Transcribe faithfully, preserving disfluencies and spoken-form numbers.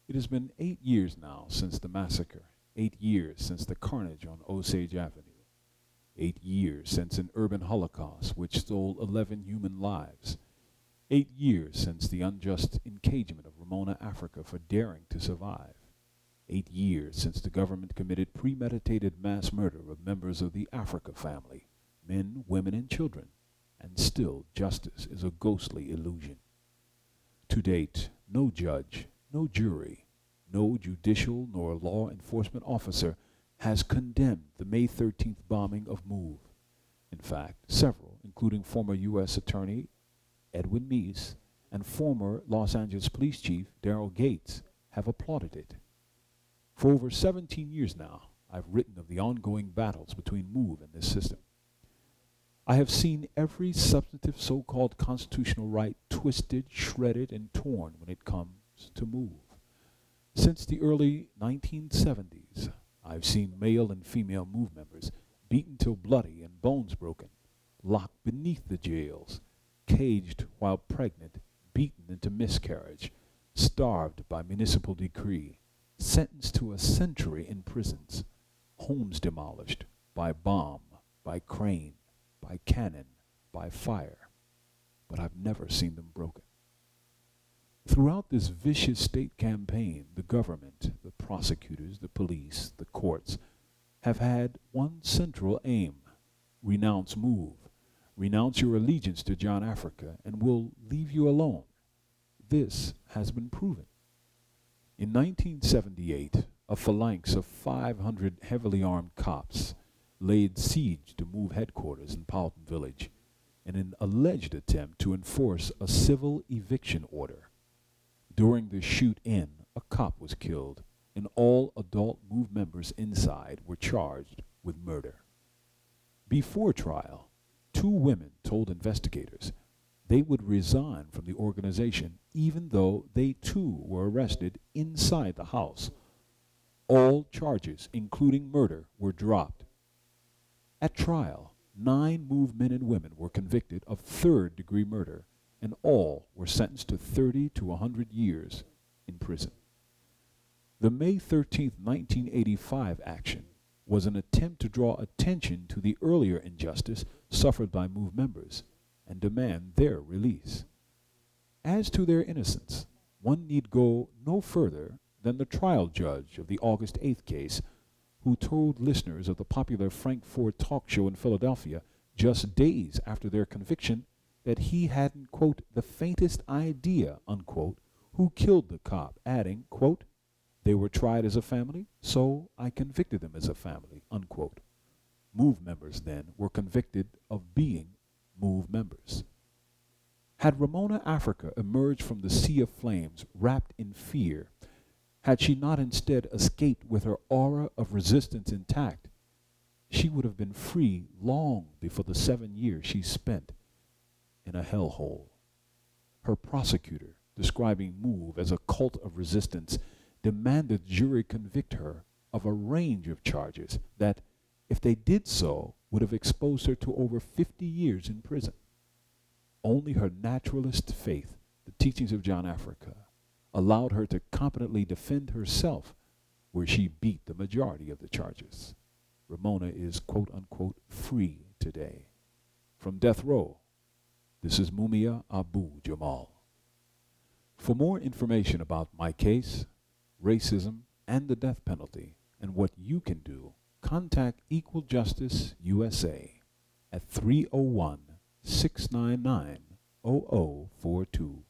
It has been eight years now since the massacre, eight years since the carnage on Osage Avenue, eight years since an urban holocaust which stole eleven human lives, eight years since the unjust encagement of Ramona Africa for daring to survive, eight years since the government committed premeditated mass murder of members of the Africa family, men, women, and children, and still justice is a ghostly illusion. To date, no judge, no jury, no judicial nor law enforcement officer has condemned the May thirteenth bombing of MOVE. In fact, several, including former U S Attorney Edwin Meese and former Los Angeles Police Chief Daryl Gates, have applauded it. For over seventeen years now, I've written of the ongoing battles between MOVE and this system. I have seen every substantive so-called constitutional right twisted, shredded, and torn when it comes to MOVE. Since the early nineteen seventies, I've seen male and female MOVE members beaten till bloody and bones broken, locked beneath the jails, caged while pregnant, beaten into miscarriage, starved by municipal decree, sentenced to a century in prisons, homes demolished by bomb, by crane, by cannon, by fire. But I've never seen them broken. Throughout this vicious state campaign, the government, the prosecutors, the police, the courts have had one central aim: renounce MOVE, renounce your allegiance to John Africa, and we'll leave you alone. This has been proven. In nineteen seventy-eight, a phalanx of five hundred heavily armed cops laid siege to MOVE headquarters in Powelton Village in an alleged attempt to enforce a civil eviction order. During the shoot-in, a cop was killed, and all adult MOVE members inside were charged with murder. Before trial, two women told investigators they would resign from the organization even though they too were arrested inside the house. All charges, including murder, were dropped. At trial, nine MOVE men and women were convicted of third-degree murder, and all were sentenced to thirty to one hundred years in prison. The May thirteenth, nineteen eighty-five action was an attempt to draw attention to the earlier injustice suffered by MOVE members and demand their release. As to their innocence, one need go no further than the trial judge of the August eighth case, who told listeners of the popular Frank Ford talk show in Philadelphia just days after their conviction that he hadn't, quote, the faintest idea, unquote, who killed the cop, adding, quote, they were tried as a family, so I convicted them as a family, unquote. MOVE members then were convicted of being MOVE members. Had Ramona Africa emerged from the sea of flames wrapped in fear, had she not instead escaped with her aura of resistance intact, she would have been free long before the seven years she spent in a hellhole. Her prosecutor, describing MOVE as a cult of resistance, demanded the jury convict her of a range of charges that, if they did so, would have exposed her to over fifty years in prison. Only her naturalist faith, the teachings of John Africa, allowed her to competently defend herself, where she beat the majority of the charges. Ramona is, quote unquote, free today. From death row, this is Mumia Abu Jamal. For more information about my case, racism, and the death penalty, and what you can do, contact Equal Justice U S A at three oh one, six nine nine, zero zero four two.